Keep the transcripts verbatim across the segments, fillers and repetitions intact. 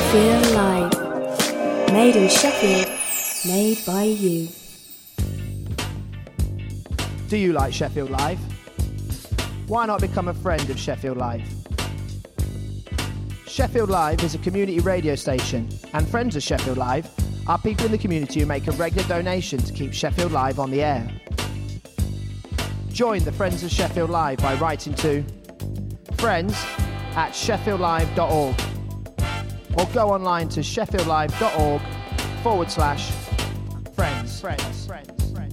Sheffield Live. Made in Sheffield, made by you. Do you like Sheffield Live? Why not become a friend of Sheffield Live? Sheffield Live is a community radio station, and friends of Sheffield Live are people in the community who make a regular donation to keep Sheffield Live on the air. Join the Friends of Sheffield Live by writing to friends at sheffield live dot org or go online to sheffield live dot org forward slash friends. Friends. Friends. Friends.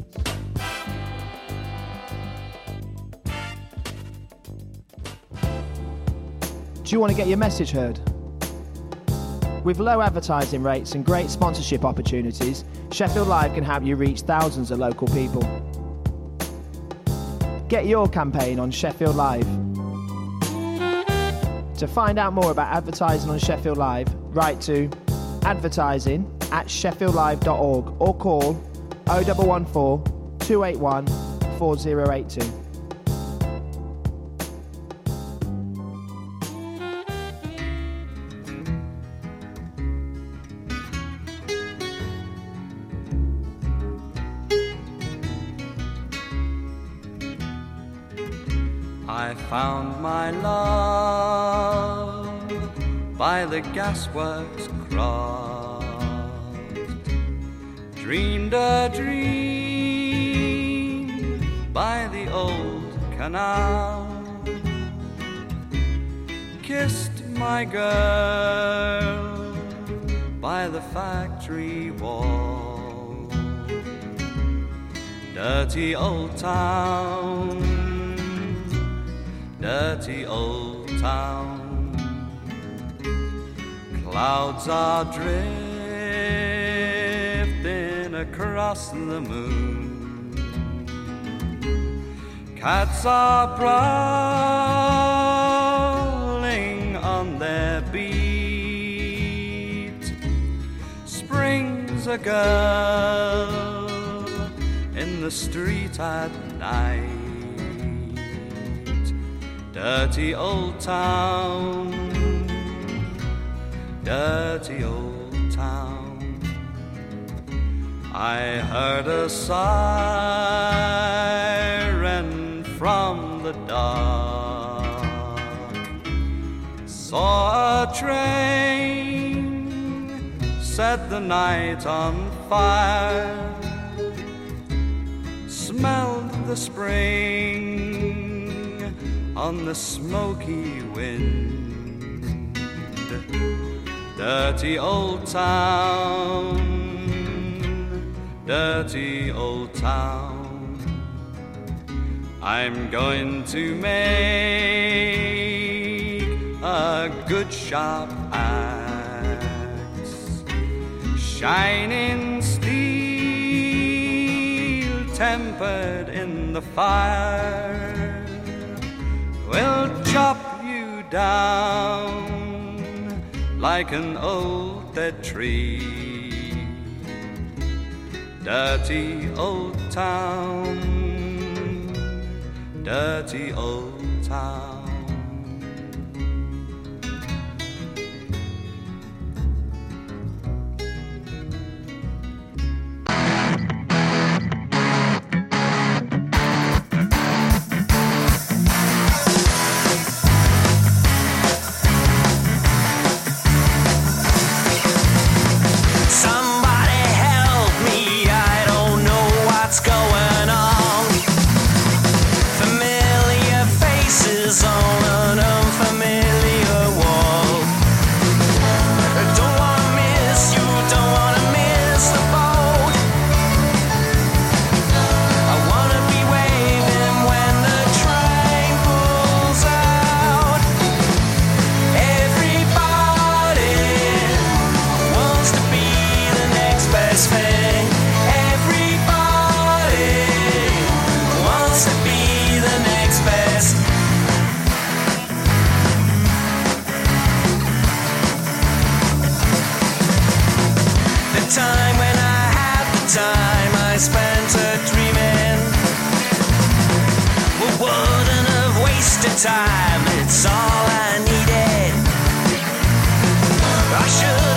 Do you want to get your message heard? With low advertising rates and great sponsorship opportunities, Sheffield Live can help you reach thousands of local people. Get your campaign on Sheffield Live. To find out more about advertising on Sheffield Live, write to advertising at sheffield live dot org or call oh one one four, two eight one, four oh eight two. I found my love by the gasworks crossed, dreamed a dream by the old canal, kissed my girl by the factory wall, dirty old town, dirty old town. Clouds are drifting across the moon. Cats are prowling on their beat. Spring's a girl in the street at night. Dirty old town, dirty old town. I heard a siren from the dark, saw a train set the night on fire, smelled the spring on the smoky wind. Dirty old town, dirty old town. I'm going to make a good sharp axe, shining steel tempered in the fire, will chop you down like an old dead tree. Dirty old town, dirty old town. Time when I had the time I spent a dreaming, well, wouldn't have wasted time. It's all I needed. I should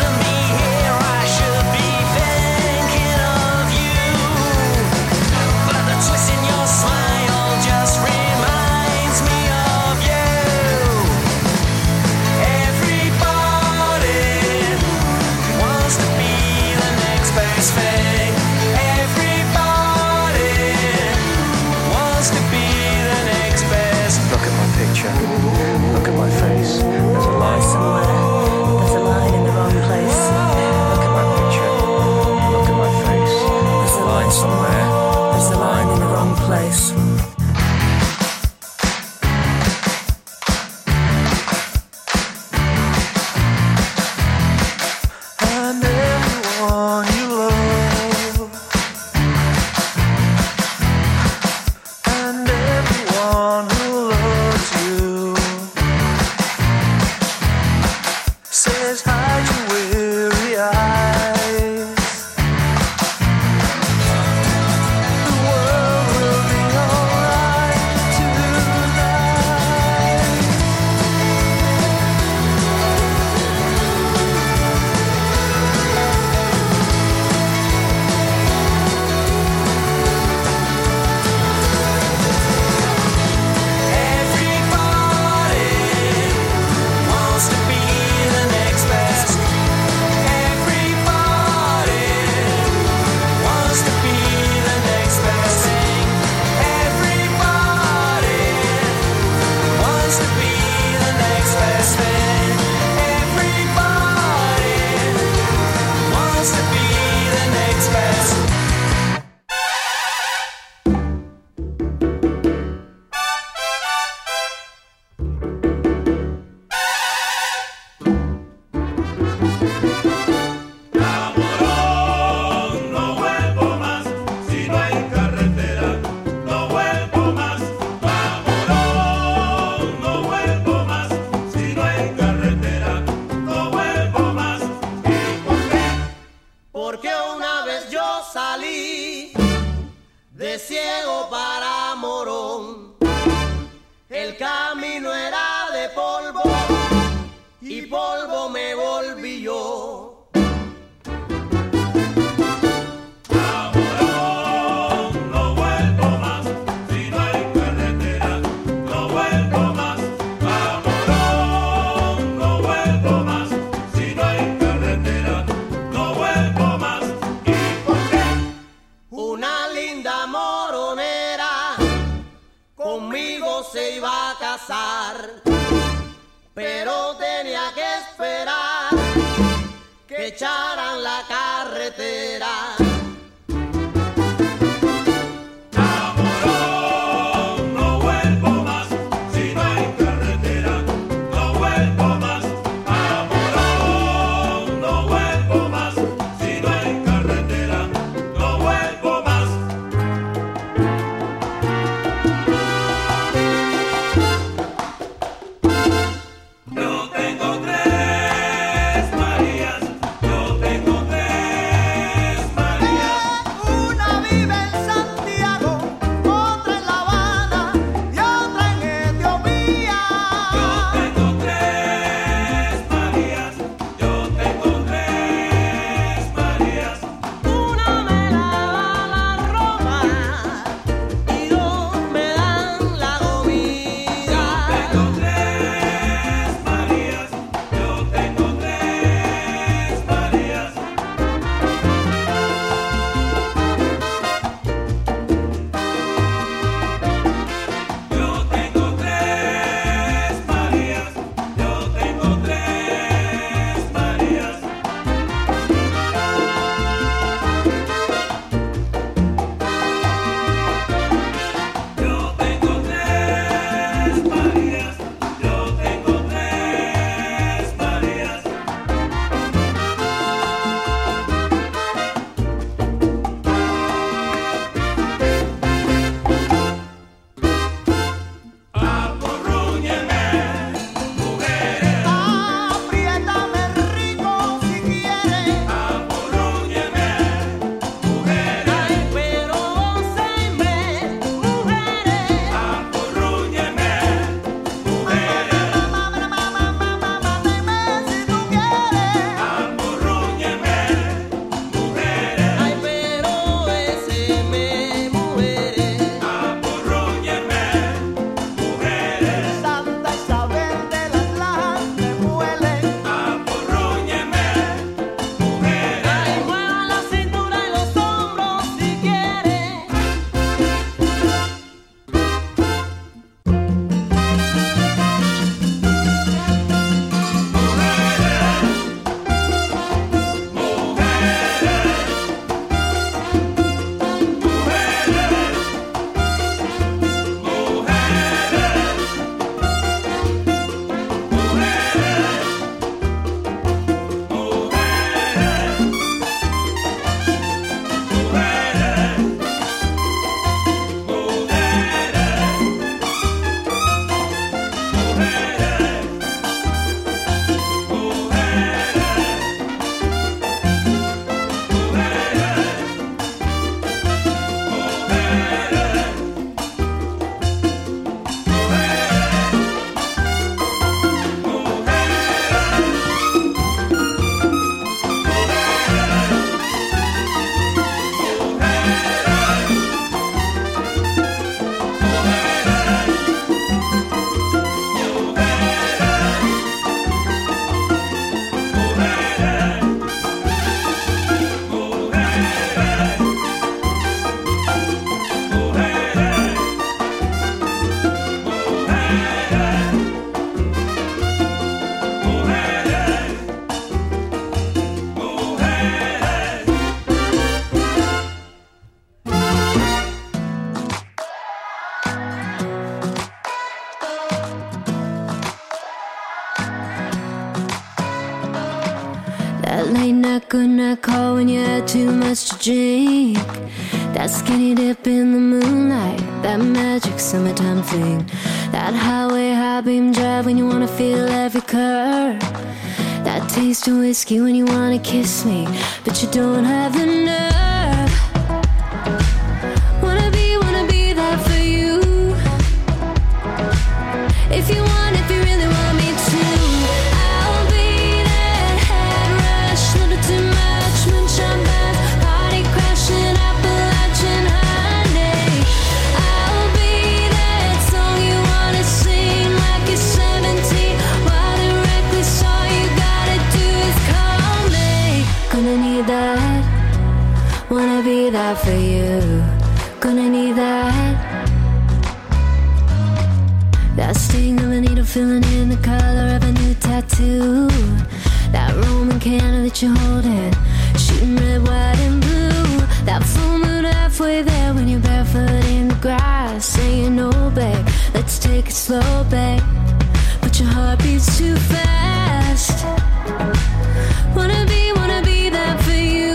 always hide your weary eyes. The world will be alright tonight. Everybody wants to be the next best. Everybody wants to be the next best thing. Everybody wants to be the next best thing. Everybody wants to be the next best. No vuelvo más si no hay carretera. No vuelvo más. Amorón, no vuelvo más si no hay carretera. No vuelvo más. ¿Y por qué? Porque una vez yo salí de ciego para Morón. El camino era de polvo y polvo me volví yo. Amorón, no vuelvo más si no hay carretera. No vuelvo más. Amorón, no vuelvo más si no hay carretera. No vuelvo más. ¿Y por qué? Una linda moronera conmigo se iba a casar, pero tenía que esperar que echaran la carretera. Amorón, no vuelvo más si no hay carretera. No vuelvo más. Amorón, no vuelvo más si no hay carretera. No vuelvo más. Yo tengo tres Marías. Yo tengo tres Marías. late night, good night call when you had too much to drink. That skinny dip in the moonlight, that magic summertime fling. That highway high beam drive when you wanna feel every curve. That taste of whiskey when you wanna kiss me, but you don't have the nerve. Wanna be, wanna be there for you. If you want, if you really want me to, I'll be that head rush, little too much, moonshine bath, party crashing, Appalachian honey. I'll be that song you wanna sing like you're seventeen, wild and reckless, all you gotta do is call me. Gonna need that, wanna be there for you. Gonna need that. That sting of a needle filling in the color of a new tattoo. That Roman candle that you're holding, shooting red, white, and blue. That full moon halfway there when you're barefoot in the grass, saying, no, babe, let's take it slow, babe. But your heart beats too fast. Wanna be, wanna be there for you.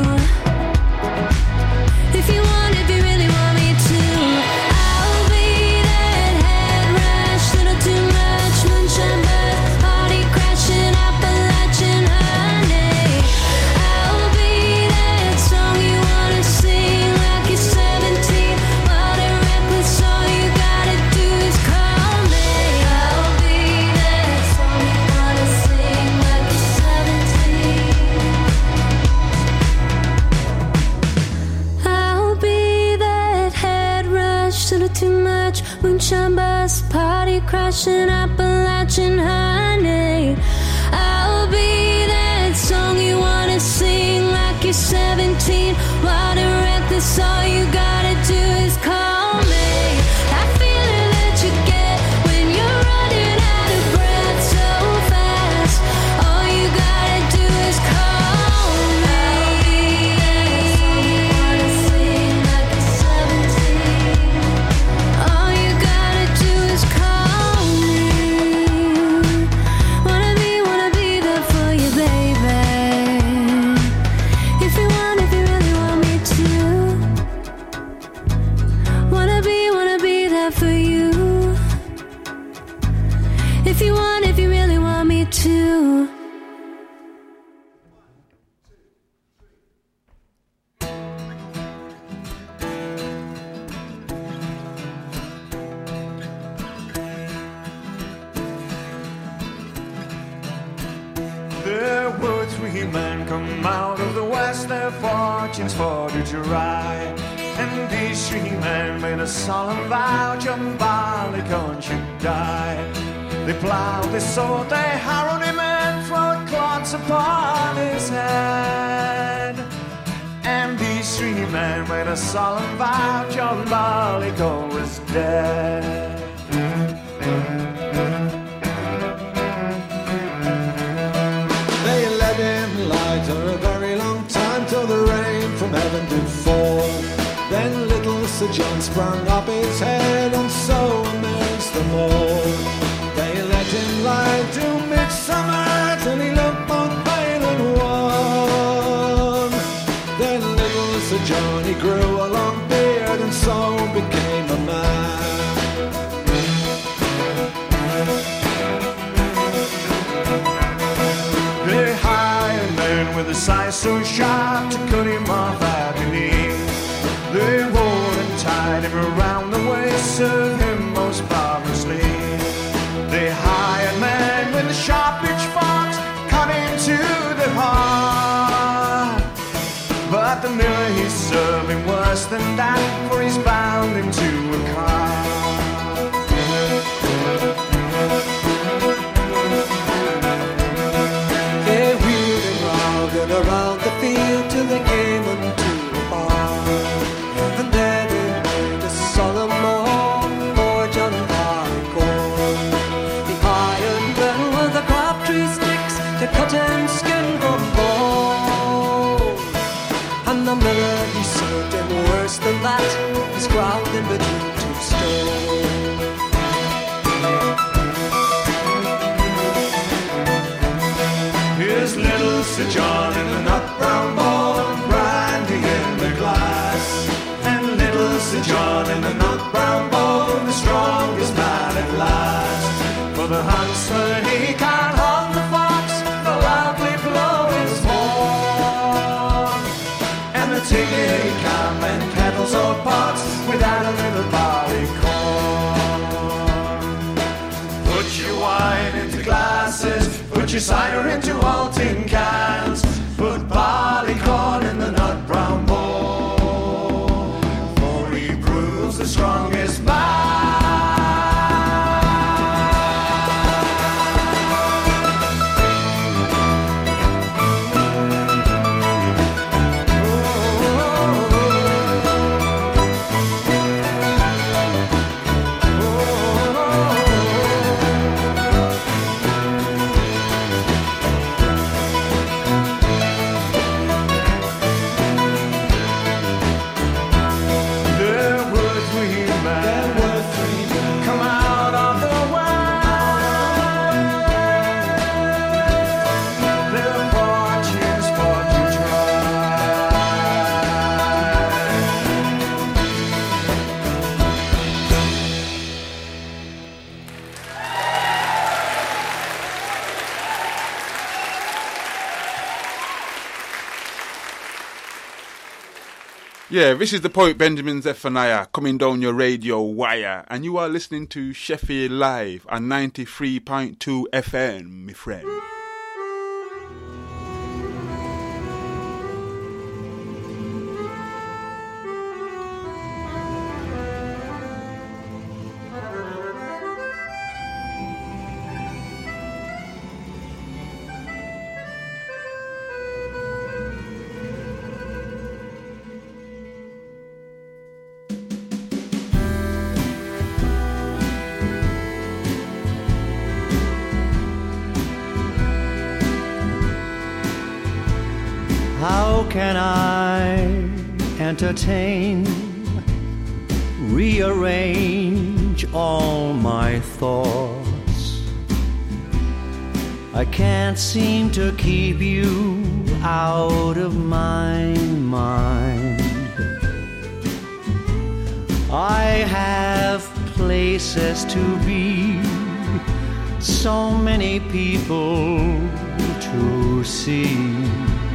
If you want, if you really want me to, I'll be that head rush, little too much, moonshine bath, party crashing, Appalachian honey. I'll be that song you wanna sing like you're seventeen, wild and reckless, all you gotta do is call me. I'll be that song you wanna sing like you're seventeen. I'll be that head rush, little too much, moonshine bus, party crashing, Appalachian honey. I'll be that song you wanna sing like you're seventeen, wild and reckless, all you gotta do is call me. That feeling that you get when you're running out of breath so fast, all you gotta do is call me. I'll be that song you wanna sing like you're seventeen, all you gotta do is call me. Wanna be, wanna be there for you, baby. If you want, if you really want me to. Wanna be, wanna be there for you. If you want, if you really want me to. There were three men come out of the west, their fortunes for to ride. And these three men made a solemn vow, John Barleycorn should die. They plowed, they sowed, they harrowed him and threw clods upon his head. And these three men made a solemn vow, John Barleycorn was dead. They let him lie for a very long time till the rain from heaven did fall. Then little Sir John sprung up his head and so amazed them all. They let him lie till midsummer till he looked both pale and wan. Then little Sir John, he grew a long beard and so became a man. They hired men with a size so sharp to cut him off at the knee. They wore and tied him around the waist, served him most barbarously. They hired men with the sharp pitchforks, cut him to the heart. But the miller, he served him worse than that, for he's bound him to a cart. They wheeled him round and around the field till they came unto a barn. And there they made a solemn moan for John Barleycorn. The hired men with the crabtree sticks to cut him skin from bone. And the miller, he served him worse than that, he's ground him between two stones. His little Sir John in the nut brown ball and brandy in the glass. And little Sir John in the nut brown ball, the strongest man at last. For the huntsman he can't hunt the fox, the loudly blow his horn. And the tigger he can't mend kettles or pots without a little barley corn. Put your wine into glasses, put your cider into old tin cans, put barley corn in the nut brown bowl, for he proves the strongest man. Yeah, this is the poet Benjamin Zephaniah coming down your radio wire, and you are listening to Sheffield Live on ninety-three point two F M, my friend. How can I entertain, rearrange all my thoughts? I can't seem to keep you out of my mind. I have places to be, so many people to see.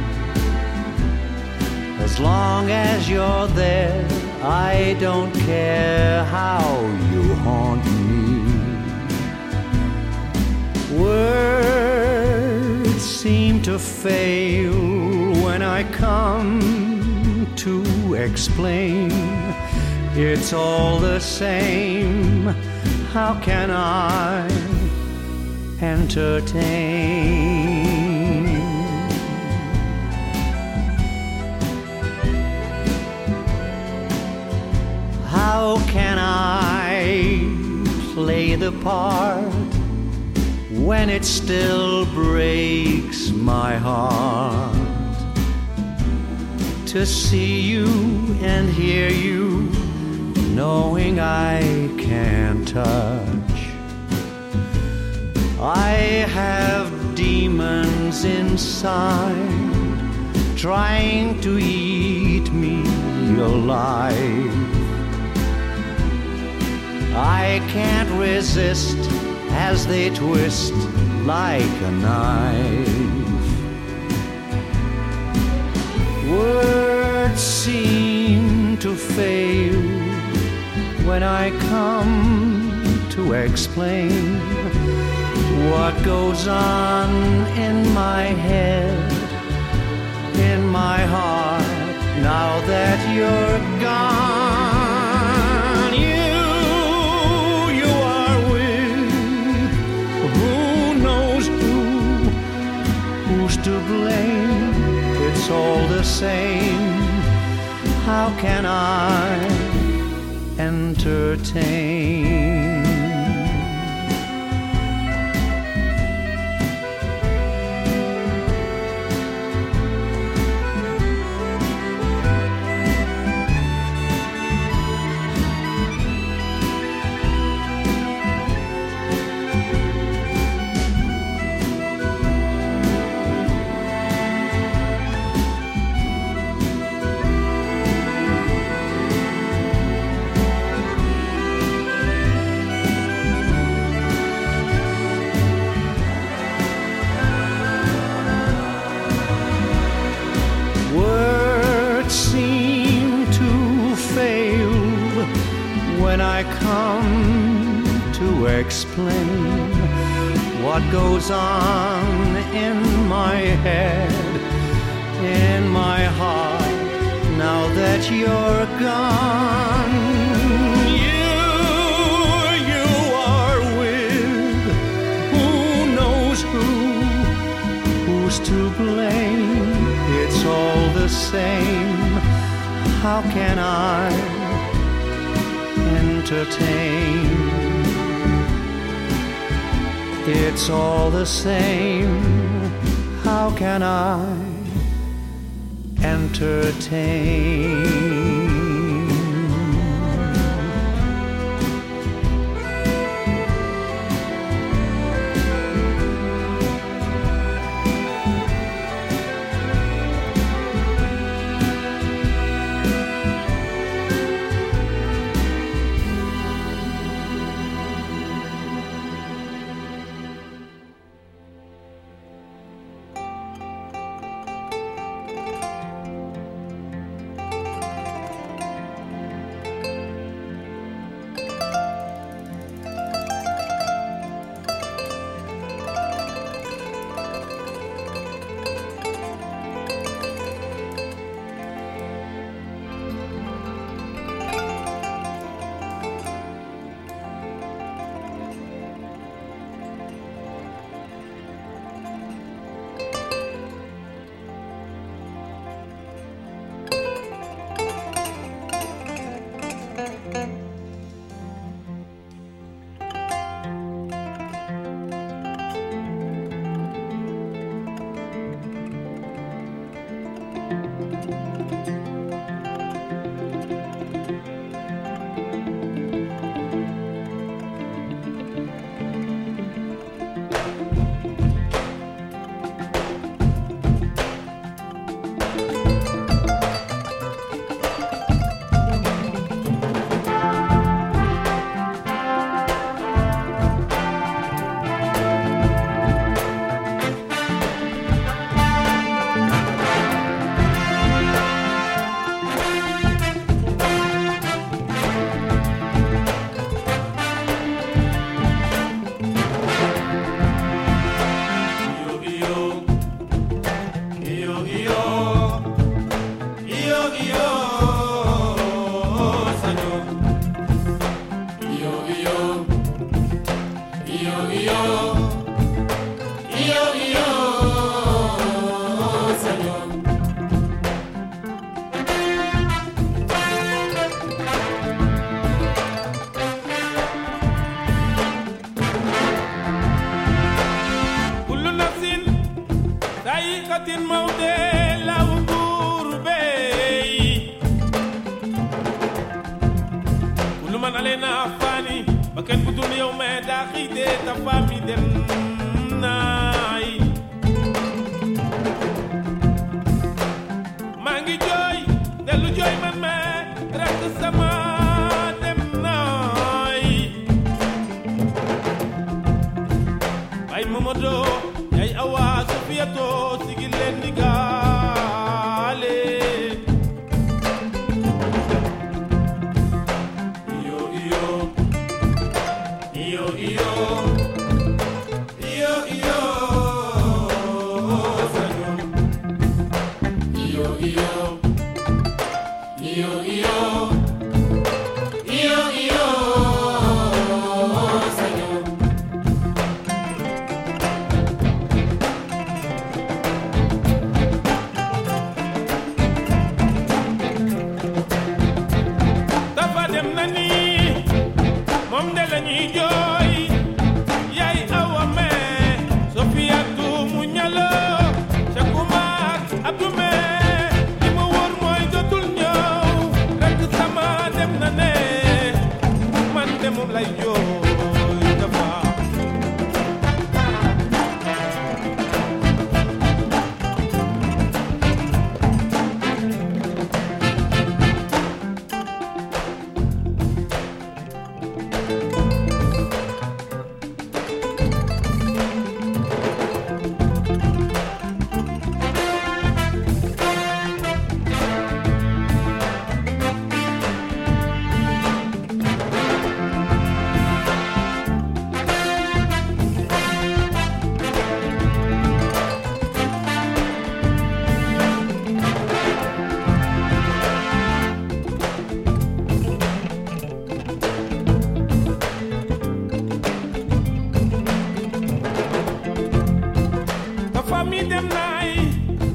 As long as you're there, I don't care how you haunt me. Words seem to fail when I come to explain. It's all the same. How can I entertain? How can I play the part when it still breaks my heart to see you and hear you, knowing I can't touch? I have demons inside trying to eat me alive. I can't resist as they twist like a knife. Words seem to fail when I come to explain what goes on in my head, in my heart, now that you're gone. To blame, it's all the same. How can I entertain? come to explain what goes on in my head, in my heart, now that you're gone. You, you are with who knows who, who's to blame? It's all the same. How can I entertain? It's all the same. How can I entertain? Sofia tu muñalo, Shakumak, Abdume,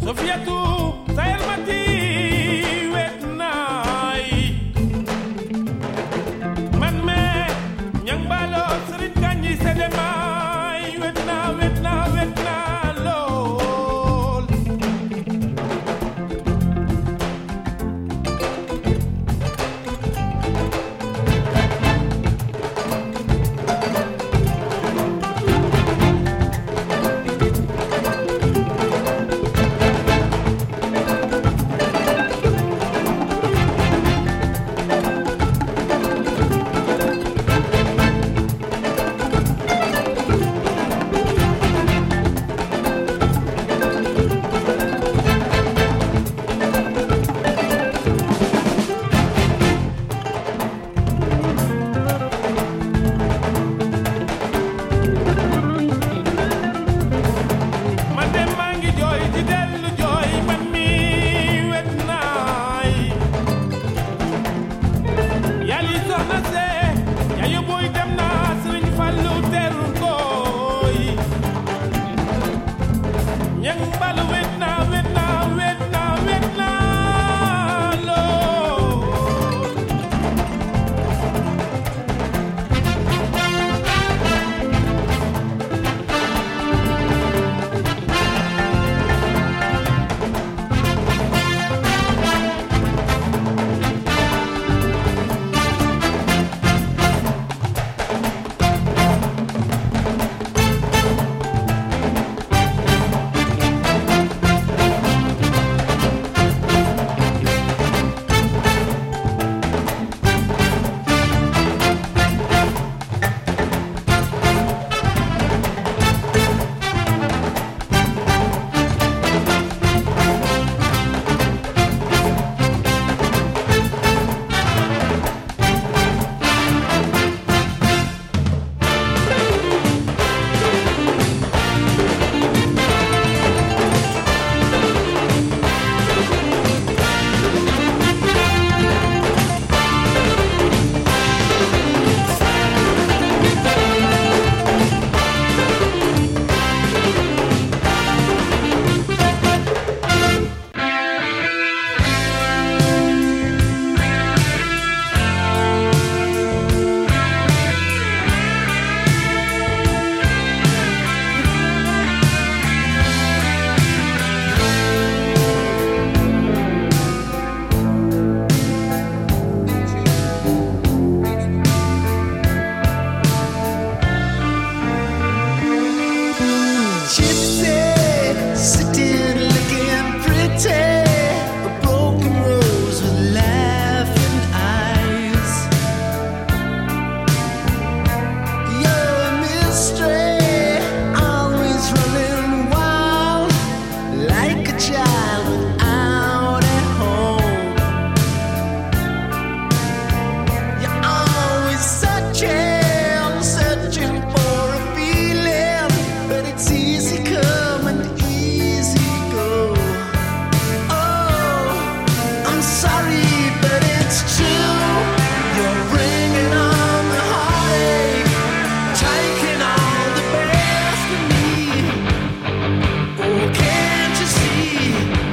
Oh, can't you see?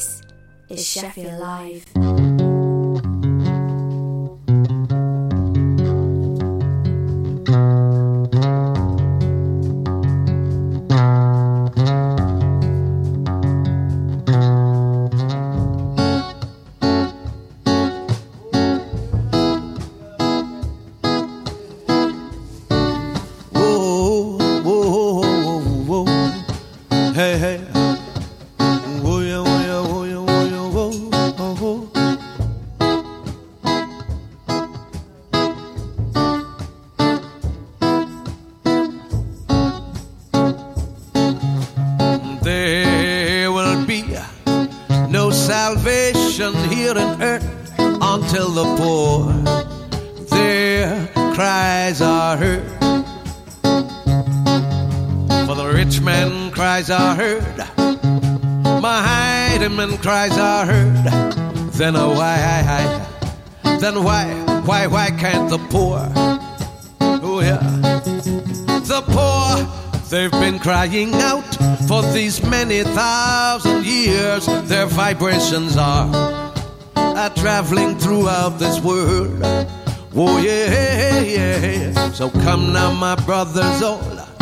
This is Sheffield Live. Cries are heard, then uh, why, then why, why, why can't the poor, oh yeah, the poor, they've been crying out for these many thousand years. Their vibrations are, are traveling throughout this world. Oh yeah, yeah. So come now, my brothers all,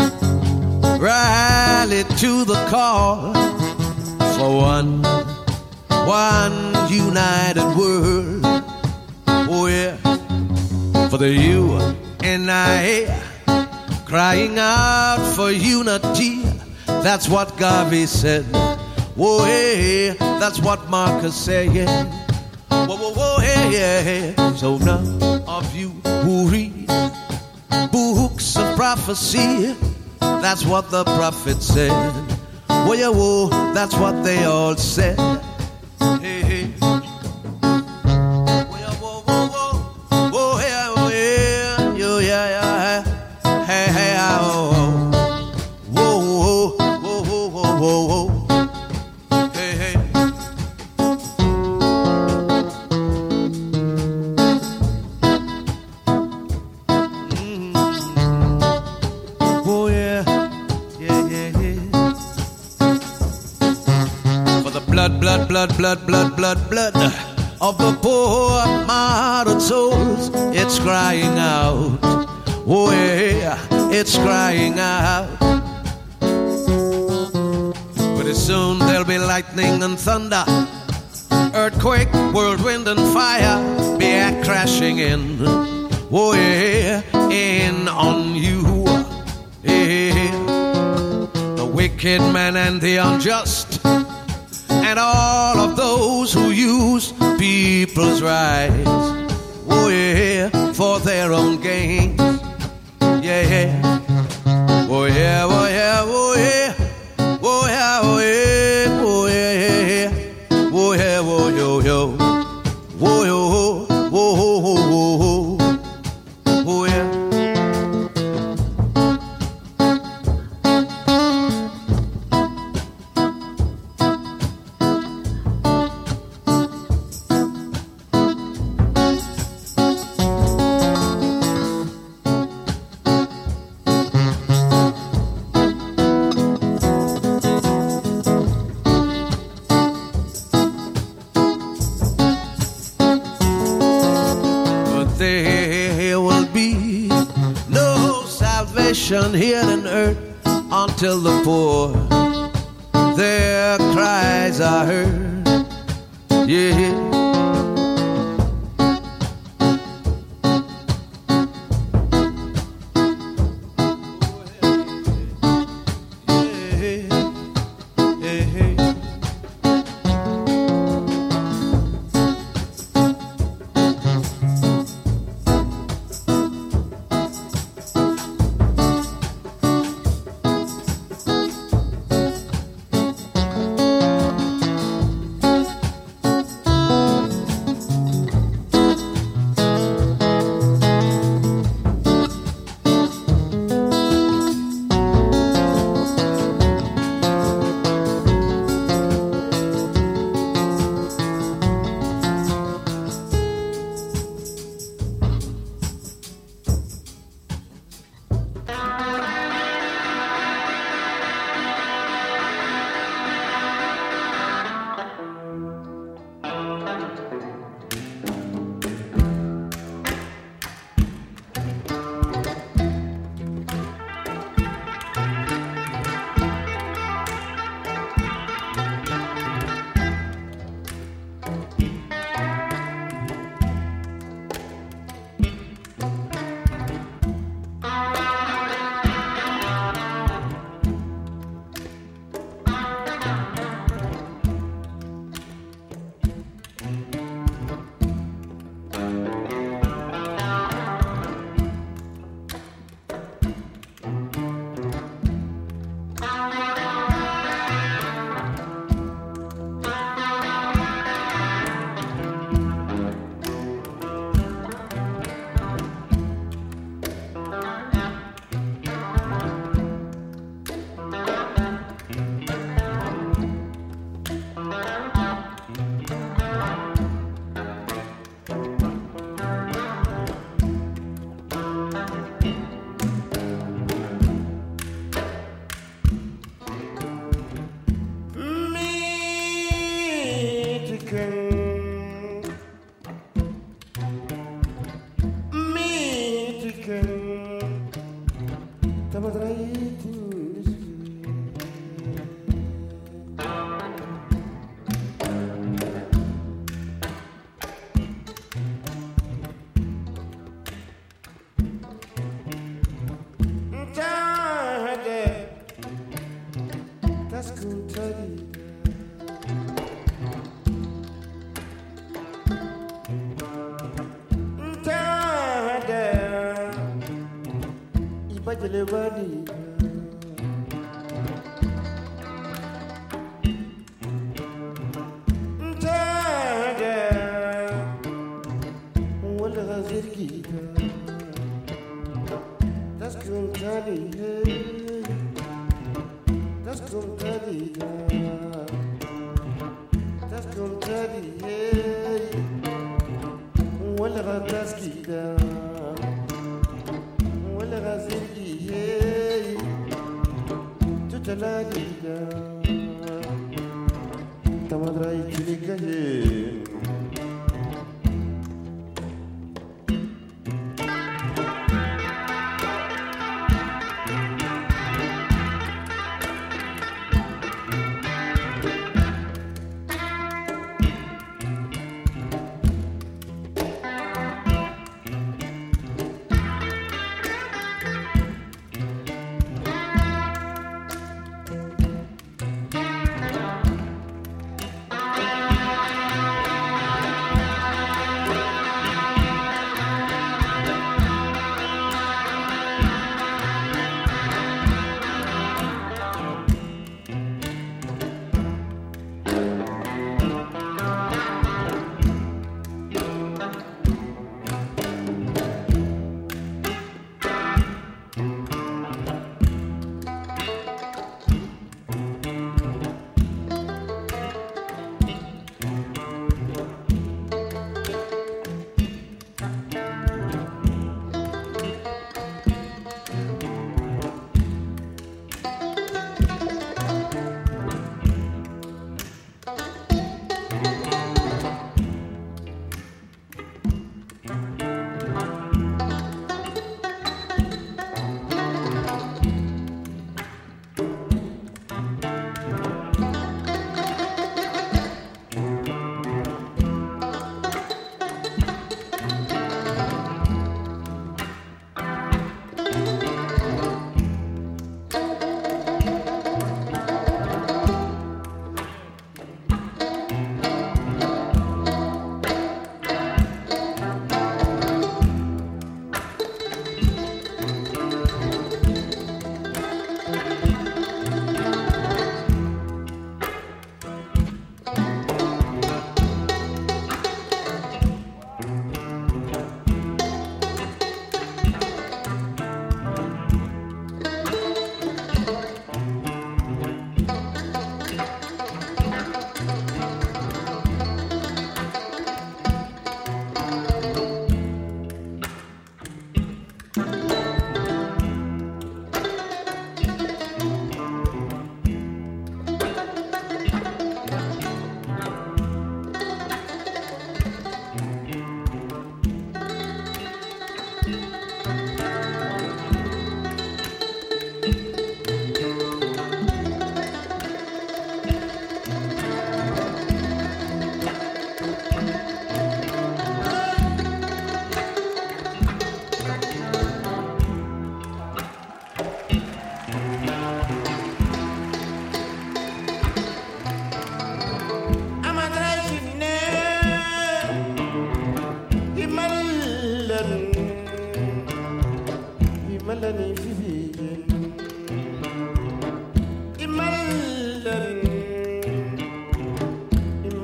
rally to the call for one. One united world, oh yeah, for the you and I, crying out for unity. That's what Garvey said. Oh yeah, that's what Marcus said. Yeah. Whoa, whoa, whoa, yeah, yeah. So none of you who read books of prophecy, that's what the prophet said. Whoa, yeah, whoa, that's what they all said. Hey, hey. Oh, yeah, whoa, whoa, whoa. Oh, yeah, oh, yeah, yo, yeah, yeah. Hey, hey, oh, oh. Whoa, whoa, whoa, whoa, whoa, whoa. Hey, hey. Mm-hmm. Oh, yeah, yeah, yeah, yeah. For the blood, blood, blood, blood, blood, blood, blood of the poor martyred souls, it's crying out. Oh yeah, it's crying out. Pretty soon there'll be lightning and thunder, earthquake, whirlwind and fire, be a crashing in. Oh yeah, in on you. Yeah. The wicked man and the unjust, and all of those who use people's rights, oh yeah, for their own gain. Yeah, yeah. Oh yeah, oh yeah, oh yeah. Oh yeah, oh yeah, oh yeah, yeah, yeah. Oh yeah, oh yo, yo. Oh yo, oh, oh, oh, oh, oh, yeah. Here on earth until the poor their cries are heard. Yeah.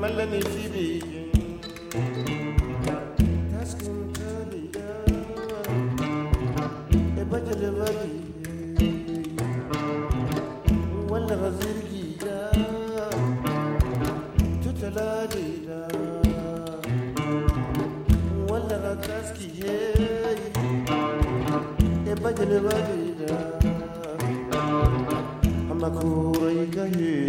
Malani Phoebe. Taskin Talia. Ebajalevadi. Walla Razirgida. Tutaladida. Walla Rataski. Ebajalevadi. Amakura Ikaye.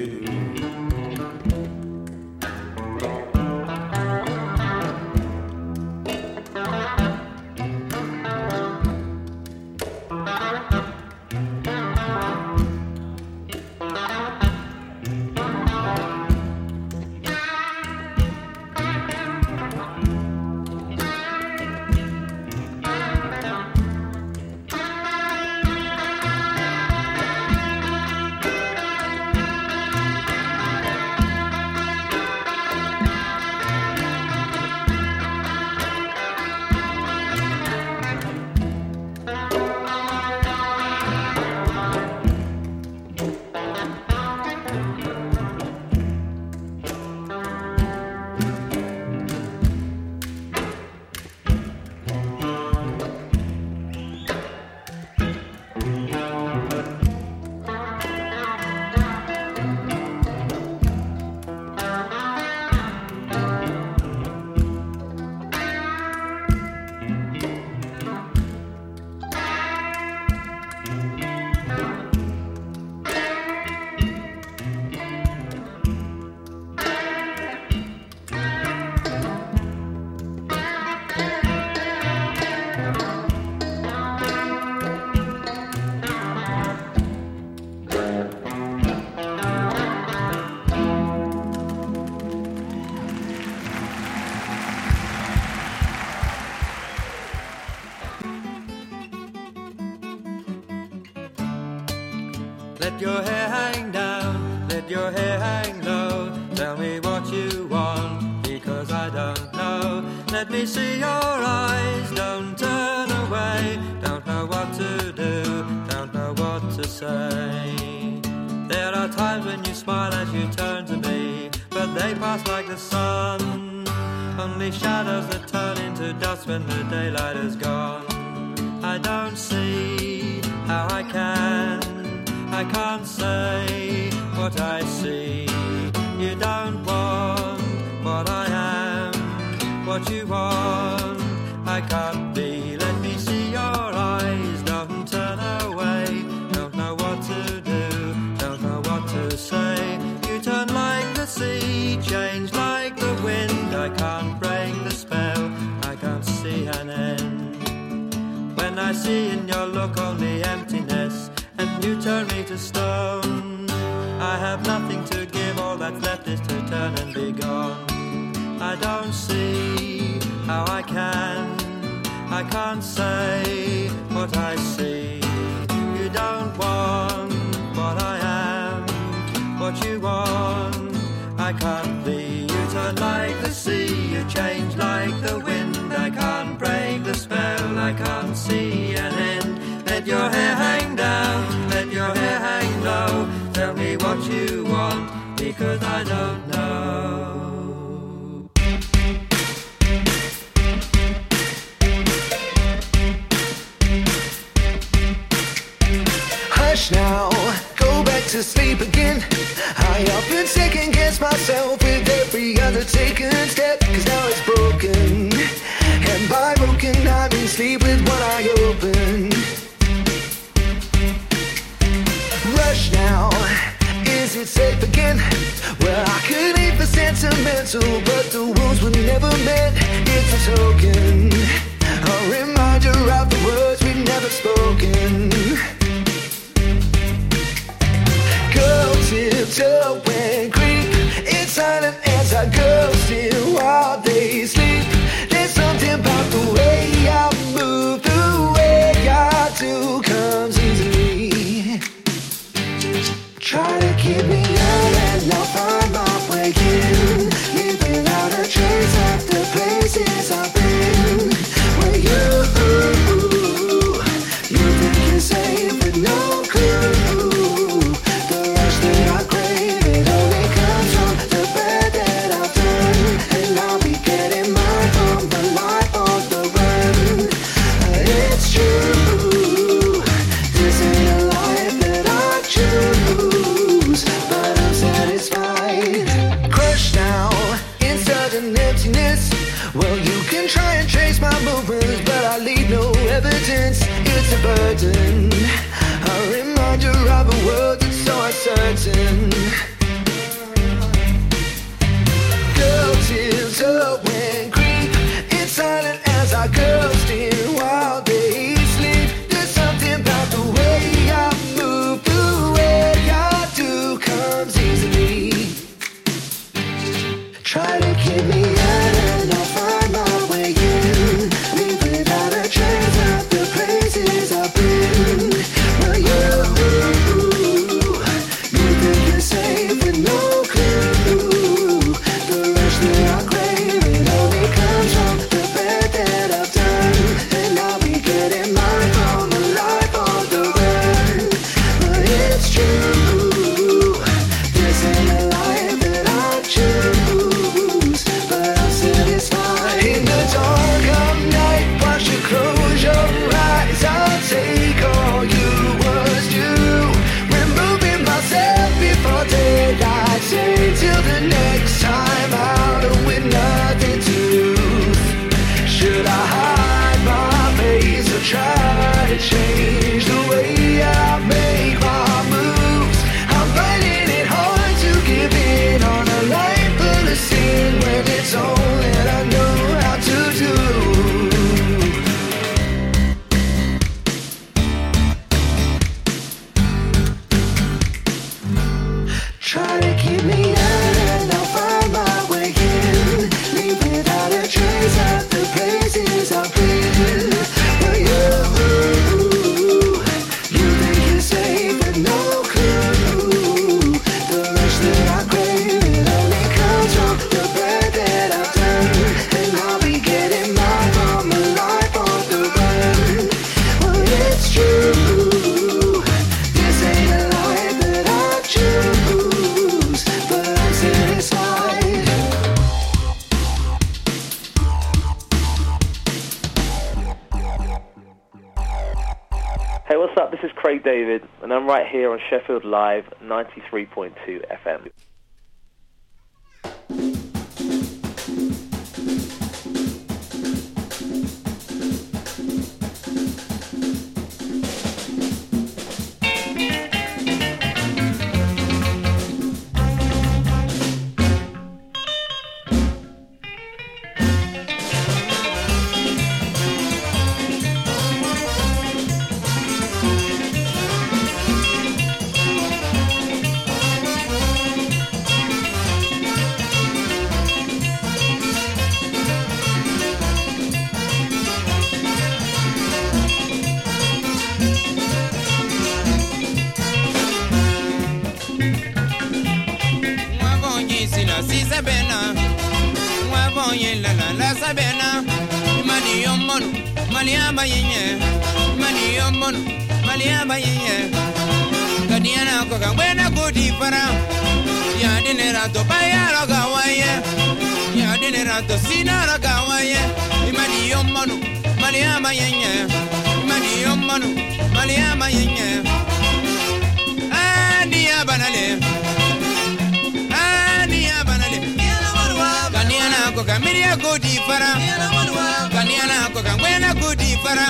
Let your hair hang down, let your hair hang low. Tell me what you want, because I don't know. Let me see your eyes, don't turn away. Don't know what to do, don't know what to say. There are times when you smile as you turn to me, but they pass like the sun. Only shadows that turn into dust when the daylight is gone. I don't see how I can, I can't say what I see. You don't want what I am, what you want, I can't be. Let me see your eyes, don't turn away. Don't know what to do, don't know what to say. You turn like the sea, change like the wind. I can't break the spell, I can't see an end. When I see in your look only emptiness, and you turn me to stone, I have nothing to give, all that's left is to turn and be gone. I don't see how I can, I can't say what I see. You don't want what I am, what you want, I can't be. You turn like the sea, you change like the wind. I can't break the spell, I can't see an end. Let your hair hang down, let your hair hang low. Tell me what you want, because I don't know. Hush now, go back to sleep again. I often second guess myself with every other taken step, cause now it's broken. And by broken I mean sleep with one eye open. Rush now, is it safe again? Well, I could aim for sentimental, but the wounds were never meant. It's a token, a reminder of the words we've never spoken. Go tiptoe and creep in silent as I go still while they sleep. There's something about the way I move, the way I do comes easily. Try to keep me out and I'll find my way in, leaving out a trace of the places I've been. Where you, you think you're safe with no clue. The rush that I crave, it only comes from the bed that I'm Well, you can try and trace my movements, but I leave no evidence. It's a burden, a reminder of a world that's so uncertain. Girl, tears up when creep. It's silent as our girls steer while they sleep. There's something about the way I move, the way I do comes easily. Try to keep me out and I'll find my way in. Leave without a trace of the places I've been. Well, you, you think you're safe with no clue. The rush that I crave, it only comes from the bad that I've done. And I'll be getting mine from a life on the run. But it's true, this ain't a life that I choose. But I'm satisfied. In the dark of night, watch you close your eyes. I'll take all you was due. Removing myself before daylight. Say till the next time out with nothing to lose. Should I hide my face or try to change the way I make my moves? I'm finding it hard to give in on a life full of sin when it's all that I know how to do. Try to keep me out and I'll find my way in. Leave without a trace of the places I've been. But you, you think you're safe with no clue. The rush that I crave, it only comes from the bad that I've done. And I'll be getting mine from a life on the run. Well, it's true, this ain't a life that I choose. But I'm satisfied. Hey, what's up? This is Craig David, and I'm right here on Sheffield Live ninety-three point two F M. Sabena, Wabonye la Sabena, Mani Yomon, Maliaba Yen, Mani Yomon, Maliaba Yen, Gadiana Coca, when I go deeper, Yadinerato Bayaragawaye, Yadinerato Sinaragawaye, Mani Yomon, Maliaba Yen, Mani Yomon, Maliaba Yen, and Yabanale. Kaniana ko kamiria ko di para Kaniana ko kangwena ko di para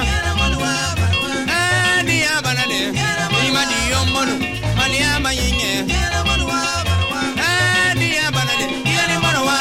Ani abanale Imani yomono Malia mayinye Ani abanale Yane manowa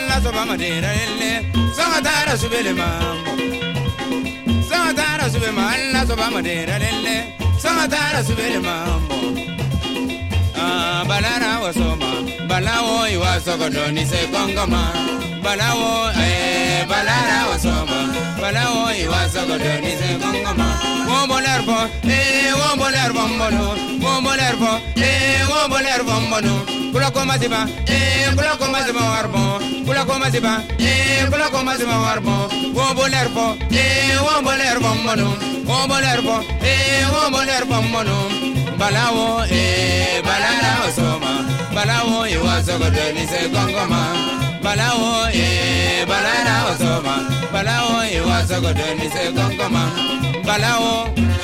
alla soba madera elle Sangatara subele mambo Sangatara subele alla soba madera elle Sangatara subele mambo Ah balara wasoma balawo iwasogodoni se kongoma balawo eh balara wasoma balawo iwasogodoni se kongoma wombolerbo eh wombolerbo mbono wombolerbo eh wombolerbo mbono kula koma ziba eh kula koma ziba warbo kula koma ziba eh kula koma ziba warbo wombolerbo eh wombolerbo mbono wombolerbo eh wombolerbo mbono balawo eh balara wasoma balawo iwasogodoni se kongoma balawo eh balara wasoma balawo iwasogodoni se kongoma balawo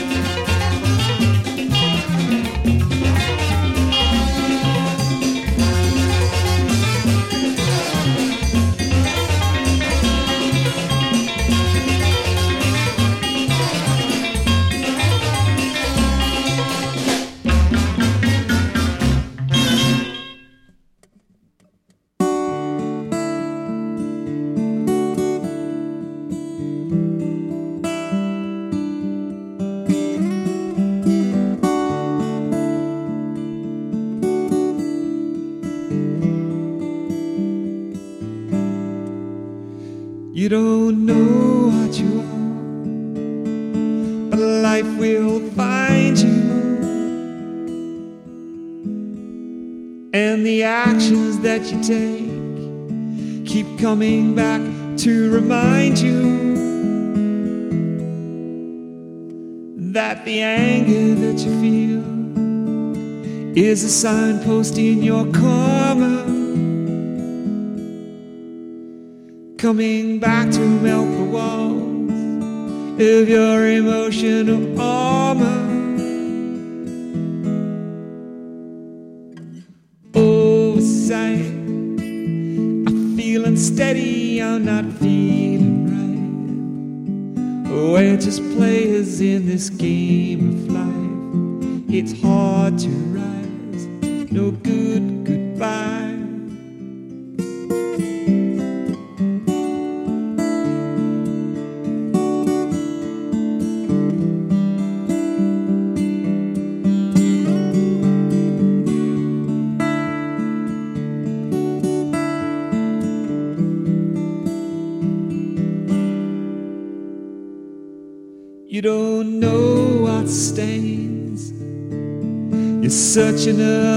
You don't know what you are, but life will find you. And the actions that you take keep coming back to remind you that the anger that you feel is a signpost in your karma, coming back to melt the walls of your emotional armor. Oversight, I'm feeling steady, I'm not feeling right. We're just players in this game of life. It's hard to rise, no good goodbye. You don't know what stains you're searching up.